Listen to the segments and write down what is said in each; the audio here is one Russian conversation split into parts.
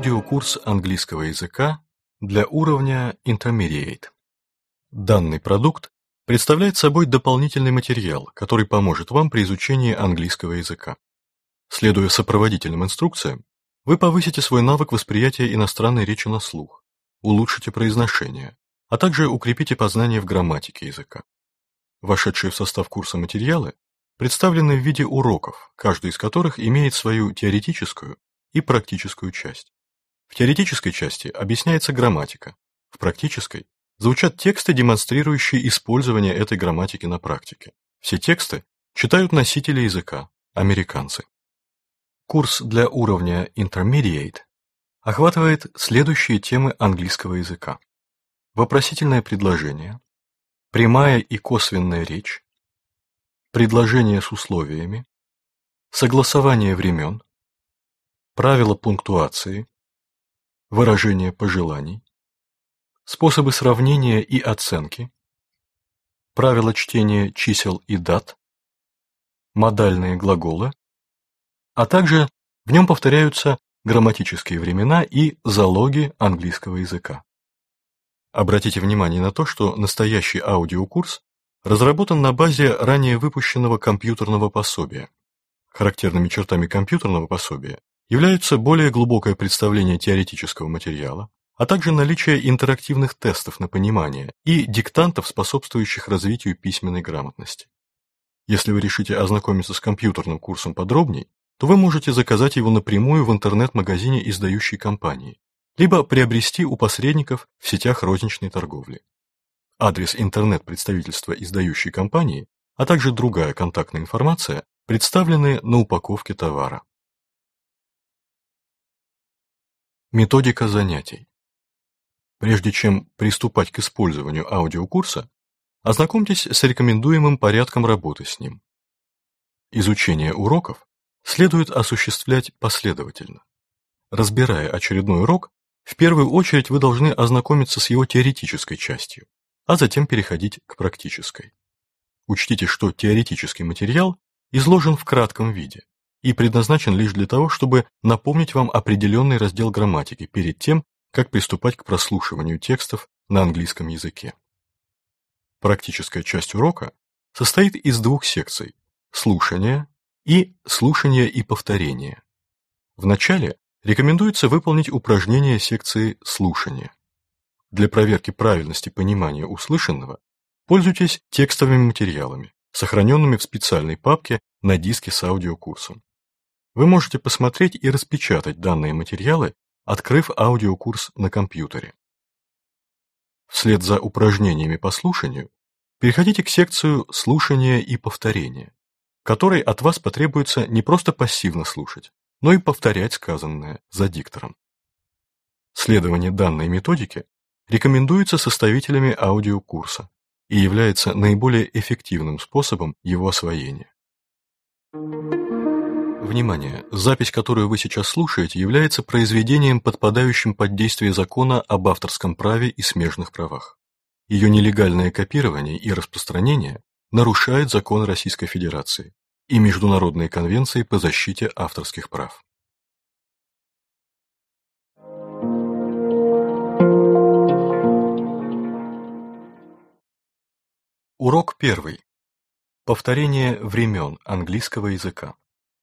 Аудиокурс английского языка для уровня Intermediate. Данный продукт представляет собой дополнительный материал, который поможет вам при изучении английского языка. Следуя сопроводительным инструкциям, вы повысите свой навык восприятия иностранной речи на слух, улучшите произношение, а также укрепите познание в грамматике языка. Вошедшие в состав курса материалы представлены в виде уроков, каждый из которых имеет свою теоретическую и практическую часть. В теоретической части объясняется грамматика, в практической звучат тексты, демонстрирующие использование этой грамматики на практике. Все тексты читают носители языка, американцы. Курс для уровня Intermediate охватывает следующие темы английского языка: вопросительное предложение, прямая и косвенная речь, предложения с условиями, согласование времен, правила пунктуации, выражение пожеланий, способы сравнения и оценки, правила чтения чисел и дат, модальные глаголы, а также в нем повторяются грамматические времена и залоги английского языка. Обратите внимание на то, что настоящий аудиокурс разработан на базе ранее выпущенного компьютерного пособия. Характерными чертами компьютерного пособия являются более глубокое представление теоретического материала, а также наличие интерактивных тестов на понимание и диктантов, способствующих развитию письменной грамотности. Если вы решите ознакомиться с компьютерным курсом подробней, то вы можете заказать его напрямую в интернет-магазине издающей компании, либо приобрести у посредников в сетях розничной торговли. Адрес интернет-представительства издающей компании, а также другая контактная информация представлены на упаковке товара. Методика занятий. Прежде чем приступать к использованию аудиокурса, ознакомьтесь с рекомендуемым порядком работы с ним. Изучение уроков следует осуществлять последовательно. Разбирая очередной урок, в первую очередь вы должны ознакомиться с его теоретической частью, а затем переходить к практической. Учтите, что теоретический материал изложен в кратком виде и предназначен лишь для того, чтобы напомнить вам определенный раздел грамматики перед тем, как приступать к прослушиванию текстов на английском языке. Практическая часть урока состоит из двух секций – слушания и повторения. Вначале рекомендуется выполнить упражнение секции слушания. Для проверки правильности понимания услышанного пользуйтесь текстовыми материалами, сохраненными в специальной папке на диске с аудиокурсом. Вы можете посмотреть и распечатать данные материалы, открыв аудиокурс на компьютере. Вслед за упражнениями по слушанию переходите к секции слушания и повторения, в которой от вас потребуется не просто пассивно слушать, но и повторять сказанное за диктором. Следование данной методике рекомендуется составителями аудиокурса и является наиболее эффективным способом его освоения. Внимание! Запись, которую вы сейчас слушаете, является произведением, подпадающим под действие закона об авторском праве и смежных правах. Ее нелегальное копирование и распространение нарушает закон Российской Федерации и международные конвенции по защите авторских прав. Урок 1. Повторение времен английского языка.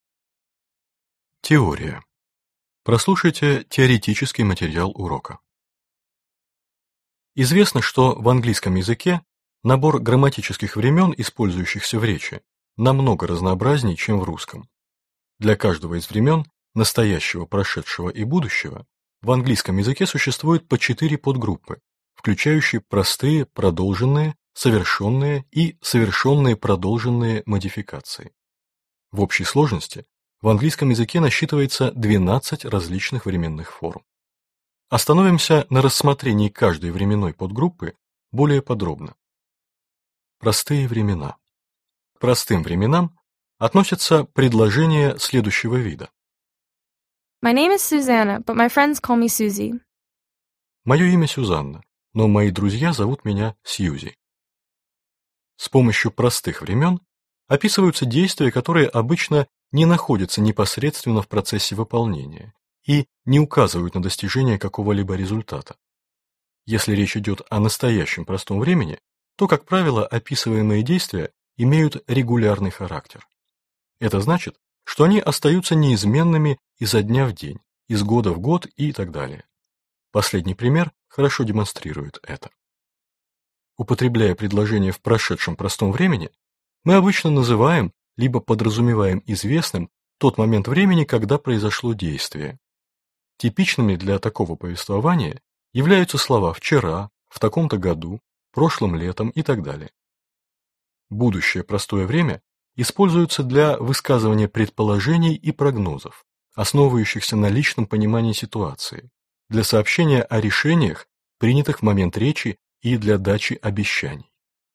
Теория. Прослушайте теоретический материал урока. Известно, что в английском языке набор грамматических времен, использующихся в речи, намного разнообразнее, чем в русском. Для каждого из времен, настоящего, прошедшего и будущего, в английском языке существует по 4 подгруппы, включающие простые, продолженные, совершенные и совершенные продолженные модификации. В общей сложности в английском языке насчитывается 12 различных временных форм. Остановимся на рассмотрении каждой временной подгруппы более подробно. Простые времена. К простым временам относятся предложения следующего вида. My name is Susanna, but my friends call me Susie. Мое имя Сюзанна, но мои друзья зовут меня Сьюзи. С помощью простых времен описываются действия, которые обычно не находятся непосредственно в процессе выполнения и не указывают на достижение какого-либо результата. Если речь идет о настоящем простом времени, то, как правило, описываемые действия имеют регулярный характер. Это значит, что они остаются неизменными изо дня в день, из года в год и так далее. Последний пример хорошо демонстрирует это. Употребляя предложение в прошедшем простом времени, мы обычно называем либо подразумеваем известным тот момент времени, когда произошло действие. Типичными для такого повествования являются слова «вчера», «в таком-то году», «прошлым летом» и так далее. Будущее простое время используется для высказывания предположений и прогнозов, основывающихся на личном понимании ситуации, для сообщения о решениях, принятых в момент речи, и для дачи обещаний.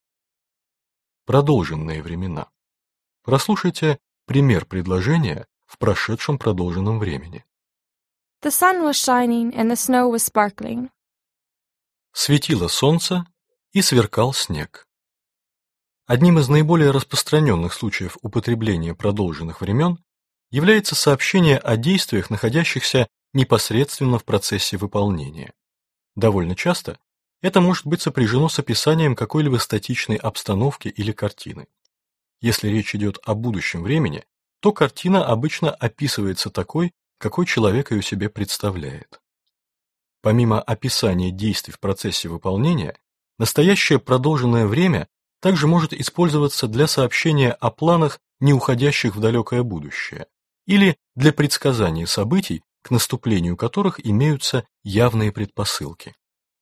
Продолженные времена. Прослушайте пример предложения в прошедшем продолженном времени. The sun was shining and the snow was sparkling. Светило солнце и сверкал снег. Одним из наиболее распространенных случаев употребления продолженных времен является сообщение о действиях, находящихся непосредственно в процессе выполнения. Довольно часто это может быть сопряжено с описанием какой-либо статичной обстановки или картины. Если речь идет о будущем времени, то картина обычно описывается такой, какой человек ее себе представляет. Помимо описания действий в процессе выполнения, настоящее продолженное время также может использоваться для сообщения о планах, не уходящих в далекое будущее, или для предсказания событий, к наступлению которых имеются явные предпосылки.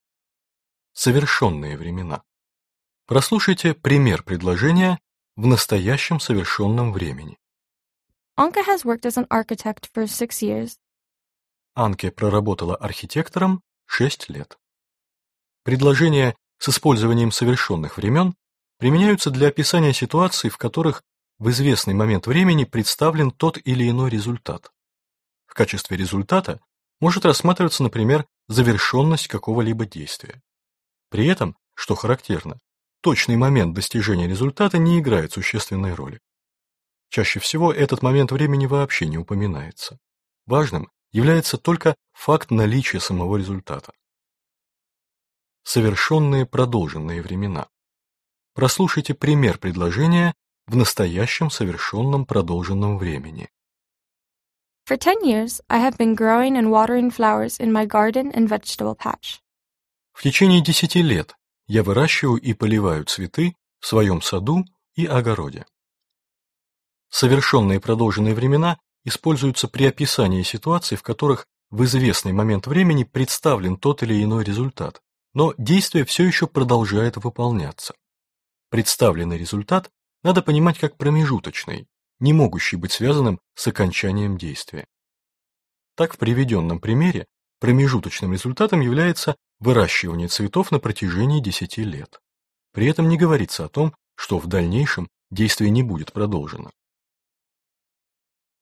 Совершенные времена. Прослушайте пример предложения в настоящем совершенном времени. Anke has worked as an architect for 6 years. Анке проработала архитектором 6 лет. Предложения с использованием совершенных времен применяются для описания ситуаций, в которых в известный момент времени представлен тот или иной результат. В качестве результата может рассматриваться, например, завершенность какого-либо действия. При этом, что характерно, точный момент достижения результата не играет существенной роли. Чаще всего этот момент времени вообще не упоминается. Важным является только факт наличия самого результата. Совершенные продолженные времена. Прослушайте пример предложения в настоящем совершенном продолженном времени. For 10 years, I have been growing and watering flowers in my garden and vegetable patch. В течение 10 лет я выращиваю и поливаю цветы в своем саду и огороде. Совершенные продолженные времена используются при описании ситуаций, в которых в известный момент времени представлен тот или иной результат, но действие все еще продолжает выполняться. Представленный результат надо понимать как промежуточный, не могущий быть связанным с окончанием действия. Так, в приведенном примере промежуточным результатом является выращивание цветов на протяжении 10 лет. При этом не говорится о том, что в дальнейшем действие не будет продолжено.